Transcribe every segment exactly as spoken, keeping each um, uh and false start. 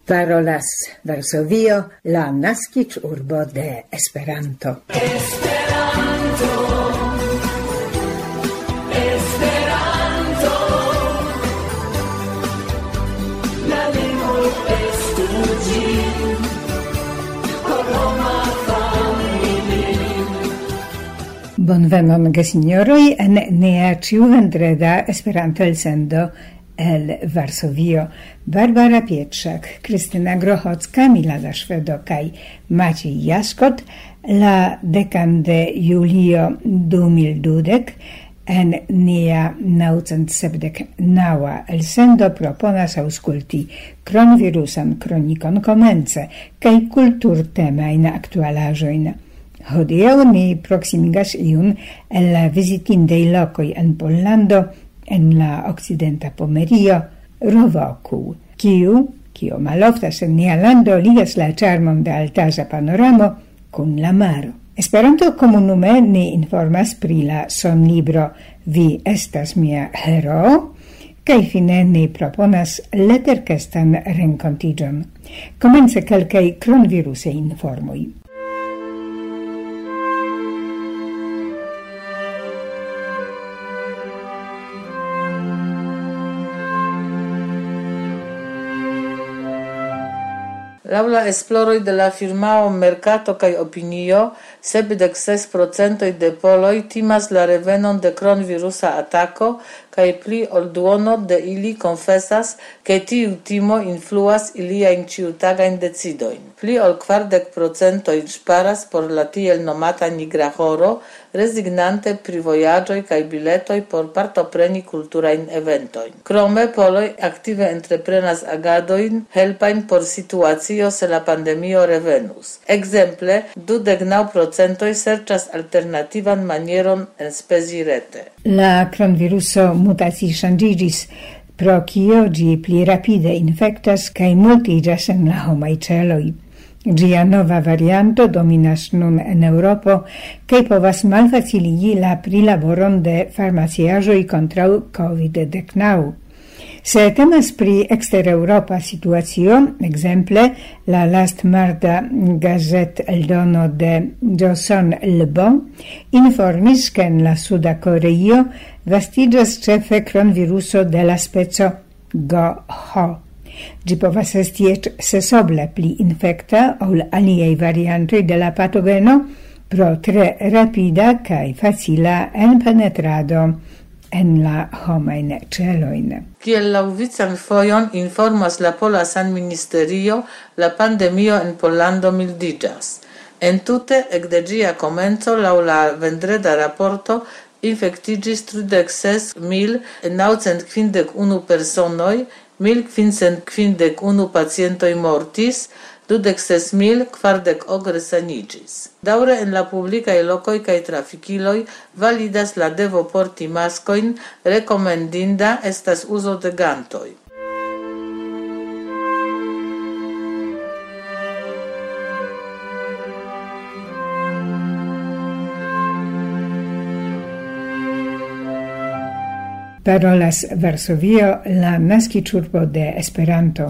Parolas Varsovio, la naskiĝurbo de Esperanto. Esperanto, Esperanto, la lingvo estu ĝi, por homa familio. Bonvenon, gesinjoroj, en nia ĉiuvendreda Esperanto-elsendo el Varsovio. Barbara Pietrzak, Krystyna Grochocka, Milada Szwedo kaj Maciej Jaskot la dekan de julio du mil dudek en nia naŭcent sepdek naŭa elsendo proponas aŭskulti kronvirusan kronikon komence kaj kulturtemajn aktualaĵojn. Hodiaŭ ni proksimigas iun el la vizitindaj lokoj en Pollando, en la occidenta Pomerio, Rovoku, kiu, kio maloftas en nia lando, ligas la ĉarmon de altaĵa panoramo kun la maro. Esperanto komunume ni informas pri la sonlibro Vi estas mia heroo, kaj fine ni proponas leterkestan renkontiĝon. Komence kelkaj kronvirusaj informoj. Laŭ la esploroj de la firmao Mercato kaj Opinio, sepdek ses procentoj de poloj timas la revenon de kronvirusa atako kaj pli ol duono de ili konfesas, ke tiu timo influas iliajn ĉiutagajn decidojn. Pli ol kvardek procentoj ŝparas por la tiel nomata nigra horo, rezignante pri vojaĝoj kaj biletoj por partopreni kulturajn eventojn. Krome poloj aktive entreprenas agadojn helpajn por situacio se la pandemio revenus. Ekzemple, dudek naŭ procentoj serĉas alternativan manieron enspezi rete. La kronviruso mutacji ŝanĝiĝis, pro kio ĝi pli rapide infektas kaj multiĝas en la homaj celoj. Ĝia nova varianto dominas nun en Eŭropo kaj povas malfaciligi la prilaboron de farmaciaĵoj kontraŭ covid denaŭ. Se temas pri ekstereŭropa situacio, ekzemple la lastmarda gazet-eldono de Joseon Ilbo informis, ke en la suda Koreio vastiĝas ĉefe kronviruso de la speco Go Ho. Ĝi povas esti eĉ sesoble pli infekta ol aliaj variantoj de la patogeno pro tre rapida kaj facila enpenetrado en la homajn celojn. Kiel laŭvican fojon informas la pola sanministerio, la pandemio en Pollando mildiĝas. Entute, ekde ĝia komenco, laŭ la vendreda raporto, infektiĝis tridek ses mil naŭcent kvindek unu personoj, mil kvincent kvindek unu pacientoj mortis, dudek ses mil kvardek ok resaniĝis. Daŭre en la publikaj lokoj kaj trafikiloj validas la devo porti maskojn, rekomendinda estas uzo de gantoj. Parolas Varsovio, la naskiĝurbo de Esperanto.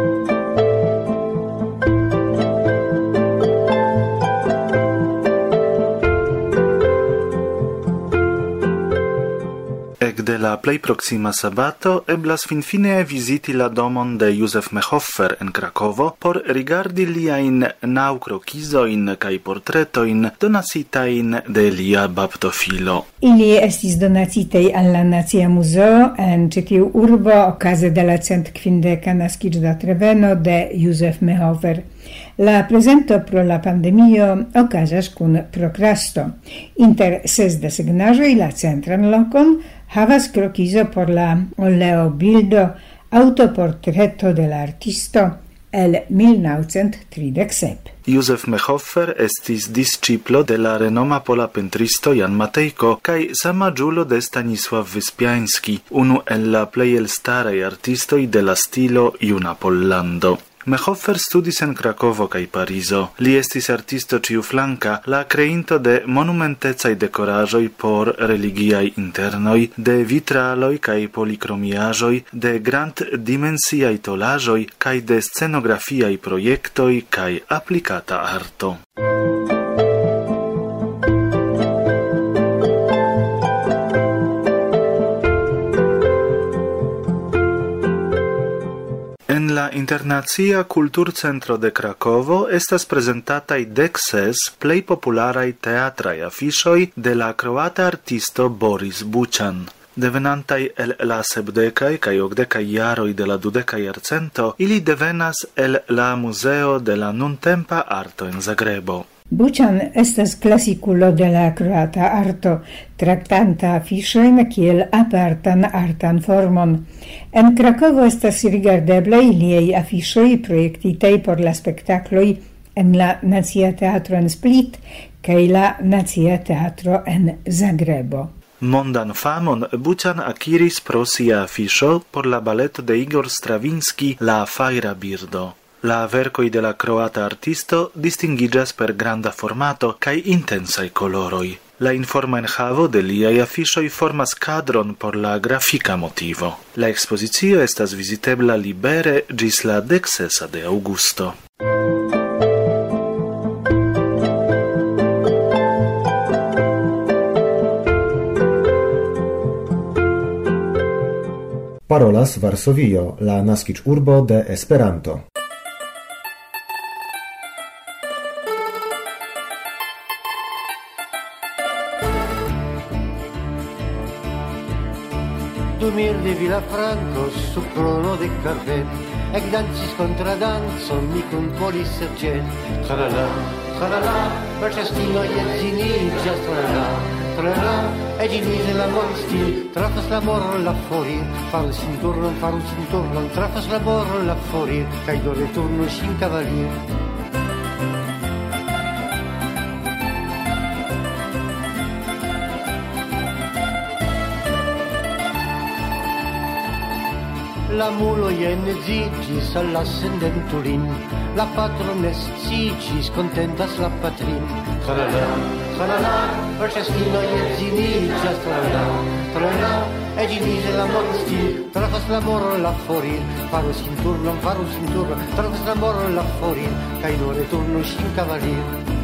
Ekde la plej proksima sabato eblas finfine viziti la domon de Józef Mehoffer en Krakovo por rigardi liajn naŭ krokizojn kaj portretojn donacitajn de lia baptofilo. Ili estis donacitaj al la Nacia Muzeo en ĉi tiu urbo okaze de la cent kvindeka naskiĝdatreveno de Józef Mehoffer. La presento pro la pandemio okazas kun prokrasto. Inter ses desegnaĵoj la centran lokon havas krokizo por la oleo bildo autoportreto de la artisto el mil naŭcent tridek sep. Józef Mehoffer estis disĉiplo de la renoma pola pentristo Jan Matejko kaj samaĝulo de Stanisław Wyspiański, unu el la plej elstaraj artistoj de la stilo Juna Pollando. Mehoffer studis en Krakovo kaj Parizo. Li estis artisto ĉiuflanka, la kreinto de monumentecaj dekoraĵoj por religiaj internaj, de vitraloj kaj polikromiaĵoj, de granddimensiaj tolaĵoj kaj de scenografiaj projektoj kaj aplikata arto. En la Internacia Kulturcentro de Krakovo estas prezentataj dek ses plej popularaj teatraj afiŝoj de la kroata artisto Boris Buĉan. Devenantaj el la sepdekaj kaj okdekaj jaroj de la dudeka jarcento, ili devenas el la Muzeo de la Nuntempa Arto en Zagrebo. Buĉan estas klasikulo de la kroata arto, traktanta afiŝojn kiel apartan artan formon. En Krakovo estas rigardeblaj liaj afiŝoj projektitaj por la spektakloj en la Nacia Teatro en Split kaj la Nacia Teatro en Zagrebo. Mondan famon Buĉan akiris pro sia afiŝo por la baleto de Igor Stravinski La fajra birdo. La verkoj de la kroata artisto distingiĝas per granda formato kaj intensaj koloroj. La informa enhavo de liaj afiŝoj formas kadron por la grafika motivo. La ekspozicio estas vizitebla libere ĝis la dek sesa de aŭgusto. Parolas Varsovio, la naskiĝurbo de Esperanto. Du mir de Villafranco su crono de carret, ec dancis contra danzo, mi cum polis sergent. Tralala, tralala, per cestino edzinigas, tralala, tralala, e ginise la stil, trafas la morro la forir, faru sin turnon, faru sin turnon, trafas la morro la forir, cae do returno sin cavalier. La mulo ennezigis all'ascendentulin, la patron escigis, contentas la patrin. Tralala, tralala, per cestino edzinigas, tralala, tralala, e ginise la stil, trafas la morro la forir, faru sin turnon, faru sin turnon, trafas la morro la forir, cae no returno sin cavalier.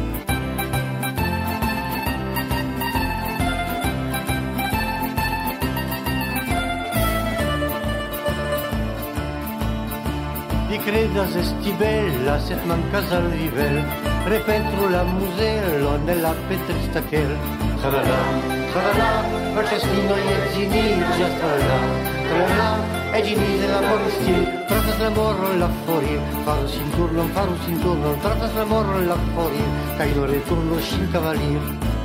Credas esti bella, sed mancas al vivel, repentru la muselo nella petristaquel. Tralala, tralala, per cestino edzinigas, tralala, tralala, e ginise la stil, trafas la morro la forir, faru sin turnon, faru sin turnon, trafas la morro la forir, cae no returno sin cavalier.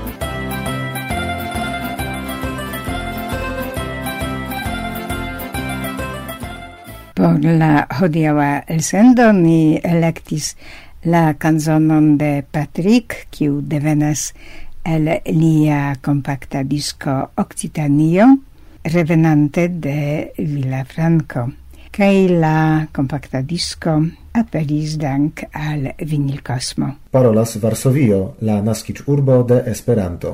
Por la hodiaŭa elsendo ni elektis la kanzonon de Patrick, kiu devenas el lia kompakta disko Occitanio, revenante de Villafranco. Kaj la kompakta disko aperis dank al Vinyl Cosmo. Parolas Varsovio, la naskiĝurbo de Esperanto.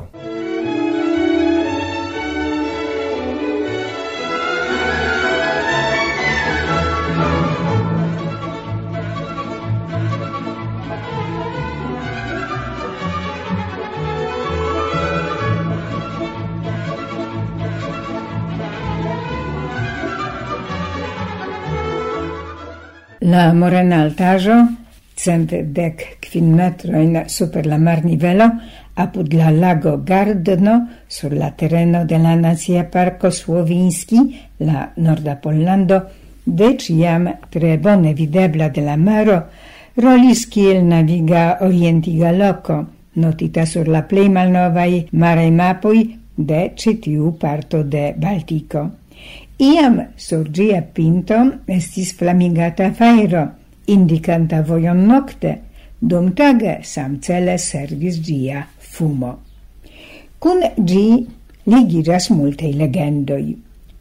La morena altaĵo, cent dek kvin metrojn super la marnivelo, apud la lago Gardno, sur la tereno de la Nacia Parko Słowiński, la Norda Pollando, de ĉiam tre bone videbla de la maro, rolis kiel naviga orientiga loko, notita sur la plej malnovaj maraj mapoj de ĉi tiu parto de Baltiko. Iam sur ĝia pinto estis flamigata fajro, indikanta vojon nokte, dum tage samcele servis ĝia fumo. Kun ĝi ligiĝas multaj legendoj.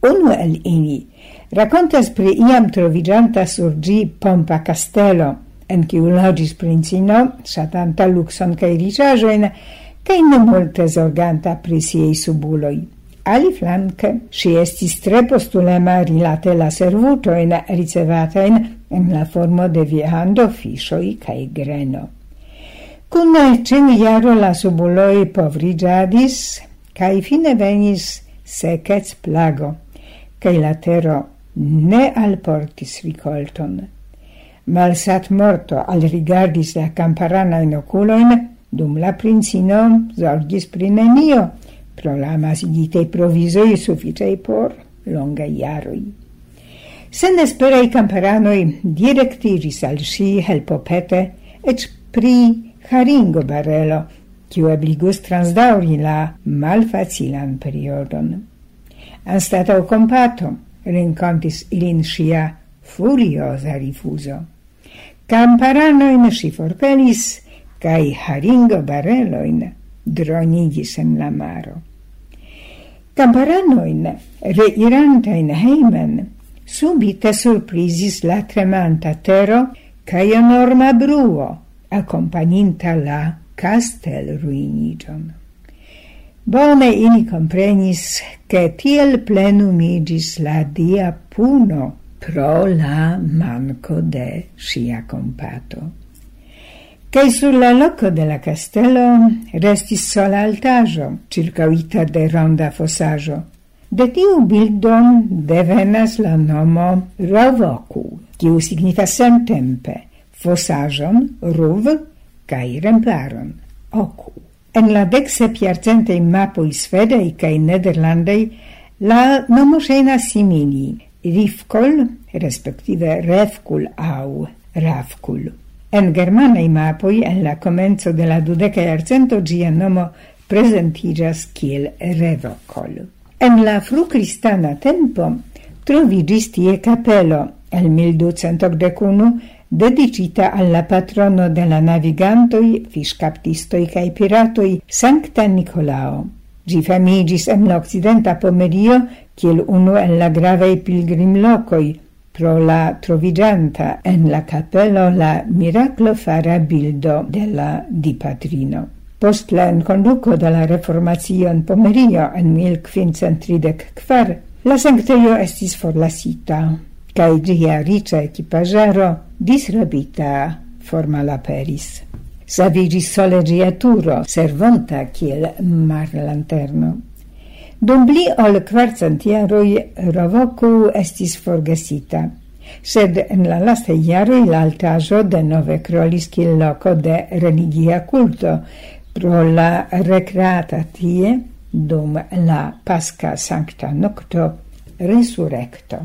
Unu el ili racontas pri iam troviĝanta sur ĝi pompa kastelo, en kiu loĝis princino, ŝatanta lukson kaj riĉaĵojn, kaj ne multe zorganta pri siaj subuloj. Aliflanke, ŝi estis tre postulema rilate la servutojn ricevatajn en la formo de viando, fiŝoj kaj greno. Kun ĉiu jaro la subuloj povriĝadis, kaj fine venis sekec-plago, kaj la tero ne alportis rikolton. Malsat morto alrigardis la kamparanajn okulojn, dum la princino zorgis pri nenio, pro la amasigitej provizoj sufiĉaj por longaj jaroj. Senesperaj kamparanoj direktiris al ŝi helpopete eĉ pri haringo barelo, kiu ebligus transdaŭri la malfacilan periodon. Anstataŭ kompato renkontis ilin ŝia furioza rifuzo. Kamparanojn ŝi forpelis kaj haringo barelojn dronigis en la maro. Kamparanojn reirantajn hejmen subite surprizis la tremanta tero kaj enorma bruo, akompaninta la kastelruiniĝon. Bone ili komprenis, ke tiel plenumigis la dia puno pro la manco de ŝia kompato. Kaj sur la loko de la kastelo restis sola altaĵo, ĉirkaŭita de ronda fosaĵo. De tiu bildo devenas la nomo Rovoku, kiu signifas samtempe fosaĵon, ruv kaj remplaron, oku. En la dek sep jarcentej mapoj svedaj kaj nederlandaj la nomo ŝajnas simili, Rifkol, respektive Revkul aŭ Ravkul. En germanaj mapoj en la komenco de la dudeka jarcento ĝia nomo prezentiĝas kiel Revokol. En la frukristana tempo troviĝis tie kapelo el mil ducent okdek unu dedicita alla patrono de la navigantoj, fiŝkaptistoj kaj piratoj Sankta Nikolao. Ĝi famigis en la okcidenta Pomerio kiel unu el la gravaj pilgrimlokoj pro la troviĝanta en la kapelo la miraklofara bildo de la Dipatrino. Post la enkonduko de la reformacio en Pomerio en mil kvincent tridek kvar, la sanktejo estis forlasita, kaj ĝia riĉa ekipaĵaro disrabita formalaperis. Saviĝis sole ĝia turo, servonta kiel marlanterno. Dum pli ol kvarcent jaroj Rovoku estis forgesita, sed en la lastaj jaroj la altaĵo denove krolis kiel loko de religia kulto pro la rekreata tie dum la paska sankta nokto resurekto.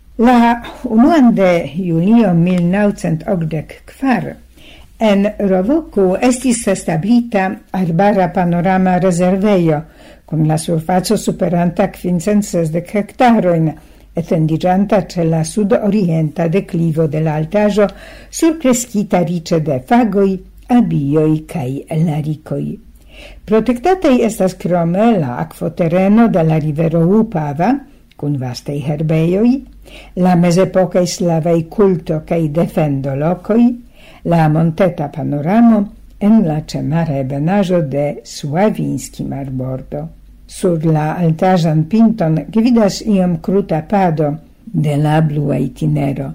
La unuan de julio mil naŭcent okdek kvar en Rovoku estis establita arbara panorama rezervejo kun la surfaco superanta kvincent sesdek hektarojn, etendiĝanta ĉe la sudorienta deklivo de la altaĵo, surkreskita riĉe de fagoj, abioj kaj larikoj. Protektataj estas krome la akvotereno de la rivero Upava, kun vastaj herbejoj, la mezepokaj slavaj kulto kaj defendo lokoj, la monteta panoramo en la ĉemara ebenaĵo de Sławiński marbordo. Sur la altaĵan pinton gvidas iom kruta pado de la blua itinero.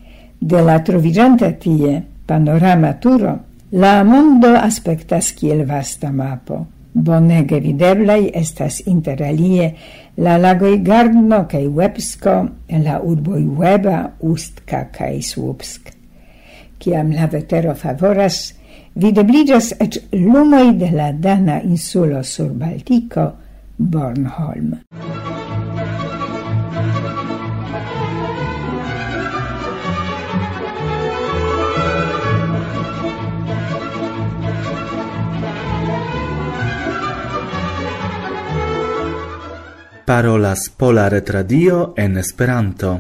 De la troviĝanta tie panorama turo, la mondo aspektas kiel vasta mapo. Bonege videblaj estas inter alie la lagoj Gardno kaj Łebsko, la urboj Łeba, Ustka kaj Słupsk. Kiam la vetero favoras, videbliĝas eĉ lumoj de la dana insulo sur Baltiko, Bornholm. Parolas Pola Retradio en Esperanto.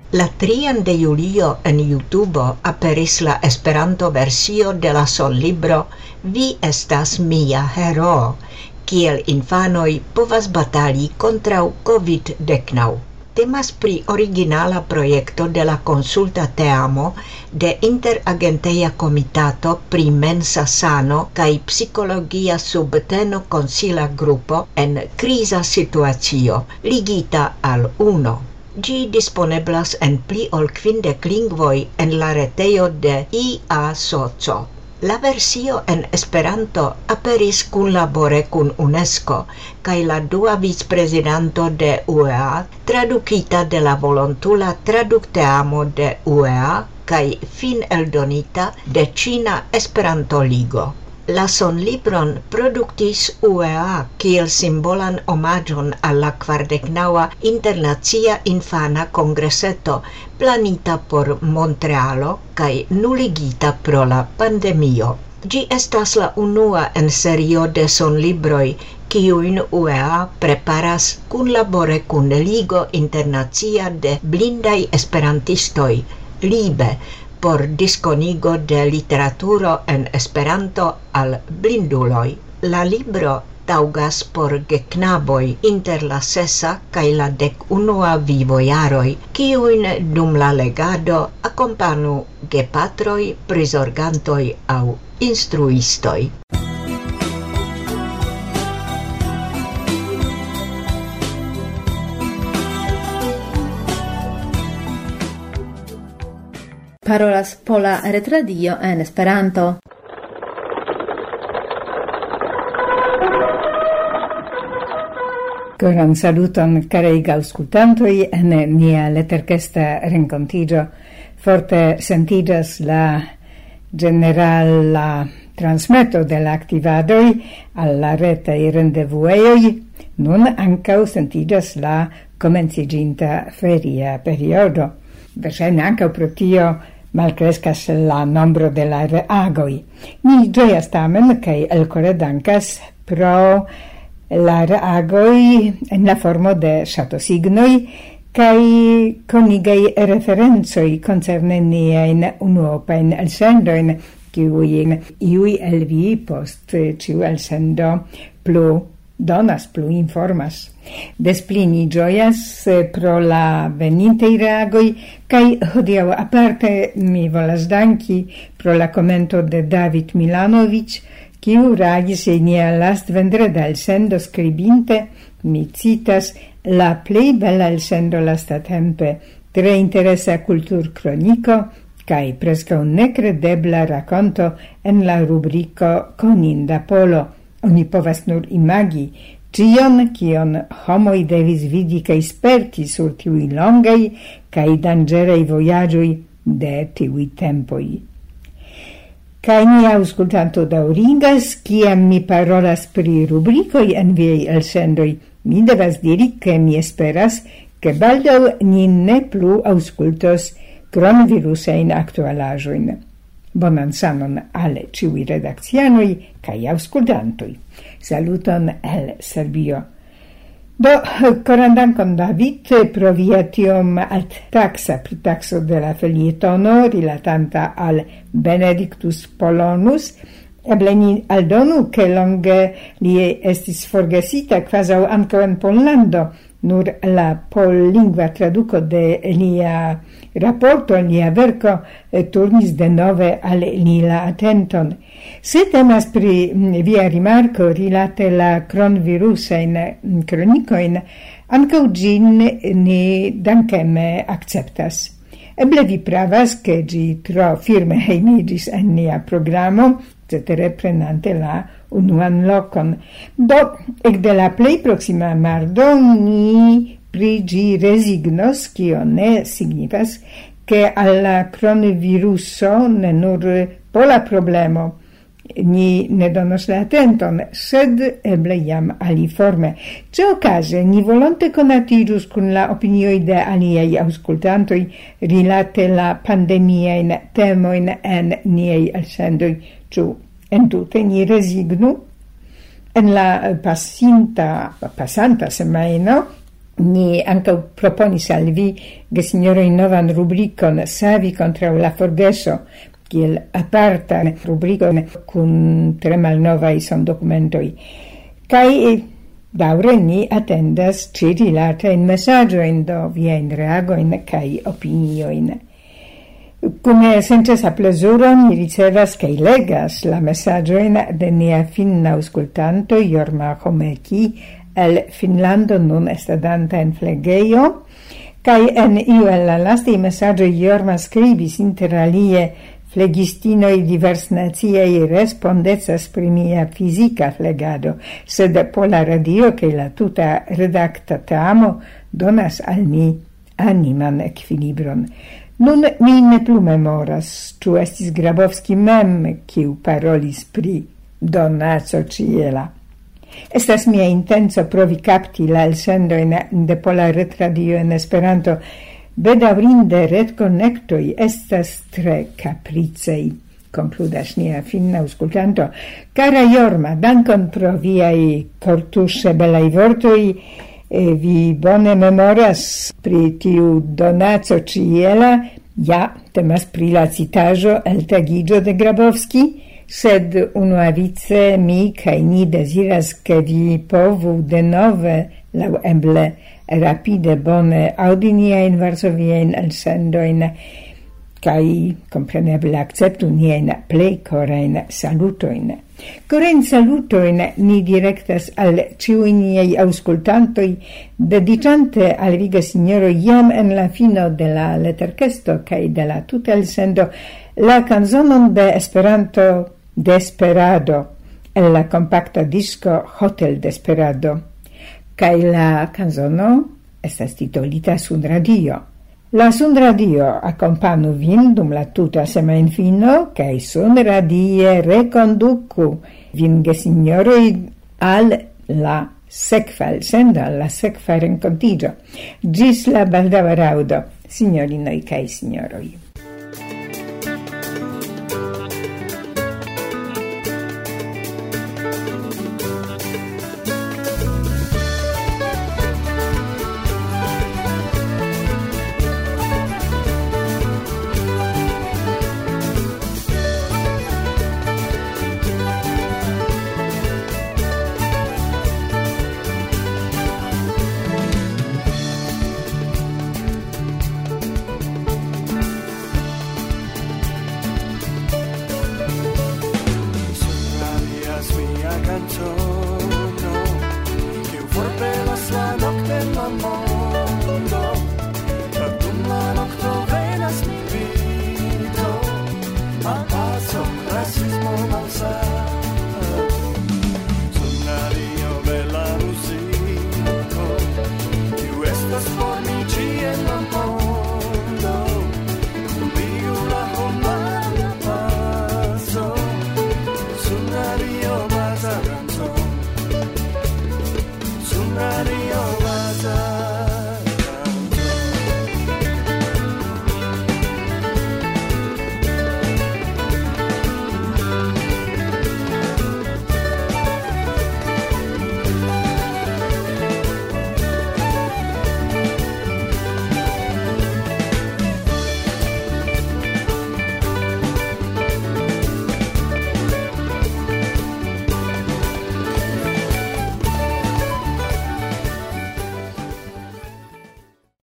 La trian de julio en YouTube aperis la Esperanto versio de la sonlibro Vi estas mia heroo, kiel infanoj povas batali kontraŭ covid devetnaŭ. Temas pri originala projekto de la konsulta teamo de Interagenteja Komitato pri mensa sano kaj psikologia subteno konsila grupo en kriza situacio, ligita al UNO. Ĝi disponeblas en pli ol kvindek lingvoj en la retejo de I A Soco. La versio en Esperanto aperis kunlabore kun UNESCO kaj la dua vicprezidanto de U E A, tradukita de la volontula tradukteamo de U E A kaj fineldonita de Ĉina Esperanto-Ligo. La sonlibron produktis U E A kiel simbolan omaĝon al la kvardeknaŭa Internacia Infana Kongreseto planita por Montrealo kaj nuligita pro la pandemio. Ĝi estas la unua en serio de sonlibroj kiujn U E A preparas kunlabore kun Ligo Internacia de Blindaj Esperantistoj, LIBE, por diskonigo de literaturo en Esperanto al blinduloj. La libro taŭgas por geknaboj inter la sesa kaj la dek unua vivojaroj, kiujn dum la legado akompanu gepatroj, prizorgantoj aŭ instruistoj. Parolas Pola Retradio en Esperanto. Koran saluton, carei aŭskultantoj, en nia leterkesta renkontiĝo. Forte sentiĝas la ĝenerala transmeto de la aktivadoj al la retaj rendevuejoj. Nun ankaŭ sentiĝas la komenciĝinta feria periodo. Verŝajne ankaŭ pro tio malcrescas la nombro de la reagoj. Ni ĝojas tamen kaj elkore dankas pro la reagoj en la formo de ŝatosignoj kaj konigaj referencoj koncerne niajn unuopajn elsendojn, kiujn iuj el vi post ĉiu elsendo plu donas, plu informas. Des pli ni ĝojas pro la venintaj reagoj kaj hodiaŭ aparte mi volas danki pro la komento de David Milanovic, kiu reagis en nia lastvendreda elsendo skribinte, mi citas, la plej bela elsendo lastatempe, tre interesa kulturkroniko kaj preskaŭ nekredebla rakonto en la rubriko Koninda Polo. Oni povas nur imagi ĉion, kion homoj devis vidi kaj sperti sur tiuj longaj kaj danĝeraj vojaĝoj de tiuj tempoj. Kaj nia aŭskultanto daŭrigas, kiam mi parolas pri rubrikoj en viaj elsendoj, mi devas diri, ke mi esperas, ke baldaŭ ni ne plu aŭskultos kronvirusajn aktualaĵojn. Bonan sanon al ĉiuj redakcianoj kaj aŭskultantoj. Saluton el Serbio. Do, koran dankon, David, pro via tiom alttaxa pritaxo de la felietono rilatanta al Benedictus Polonus. Eble ni aldonu, ke longe li estis forgesita kvazaŭ ankaŭ en Pollando. Nur la pollingva traduco de lia raporto, lia verco, turnis de nove al lia atenton. Se temas pri via rimarco rilate la kronvirusain kronikoin, ankaŭ ĝin ni dankeme akceptas. Eble vi pravas, ke ĝi tro firme hejmiĝis en nia programo, cetere prenante la unuan lokon. Do, ekde la plej proksima mardo ni pri ĝi rezignos, kio ne signifas, ke al la kronviruso ne nur pola problemo ni ne donos la atenton, sed eble jam aliforme. Ĉiuokaze ni volonte konatiĝus kun la opinioj de aliaj aŭskultantoj rilate la pandemiajn temojn en niaj elsendoj. Ĉu entute ni rezignu? En la pasinta, pasanta semajno Ni anche proponis al vi, ge signore novan rubricon Savi contra la forgeso, kiel aparta rubricon kun tre malnovaj son dokumentoj. Kaj daŭre ni atendas ĉi rilatajn mesaĝojn do viajn reagojn kaj opiniojn. Come senĉesa plezuro mi ricevas kaj legas la mesaĝojn de nia finna aŭskultanto Jorma Homeki el Finlando nun estadanta en flegejo, kaj en iu el la lastaj mesaĝoj Jorma skribis inter alie flegistinoj diversnaciaj respondecas pri mia fizika flegado, sed Pola Radio kaj la tuta redakta tamo donas al mi animan ekvilibron. Nun mi ne plu memoras, ĉu estis Grabowski mem, kiu parolis pri donaco ĉiela. Estas mia intenco provi capti la elsendojn de Pola Retradio en Esperanto. Bedaŭrinde retkonnektoj estas tre kapricaj, konkludas nia finna aŭskultanto. Kara Jorma, dankon pro viaj kortuŝe belaj vortoj. Vi bone memoras pri tiu donaco ĉiela. Ja, temas pri la citaĵo el tagiĝo de Grabowski. Sed unuavice mi kaj ni deziras, ke vi povu denove laŭeble rapide bone aŭdi niajn varsoviajn elsendojn kaj kompreneble akceptu niajn plej korajn salutojn. Korajn salutojn ni direktas al ĉiuj niaj aŭskultantoj, dediĉante al vi gesinjoro jam en la fino de la leterkesto kaj de la tuta elsendo la kanzonon de Esperanto Desperado, el la compacta disco Hotel Desperado, kaj la canzono estas titolita Sun Radio. La Sun Radio akompanu vin dum la tuta semajnfino kaj Sun Radio rekonduku vin gesinjoroj al la sekva elsendo, al la sekva renkontiĝo. Ĝis la baldaŭa raŭdo, sinjorinoj kaj sinjoroj.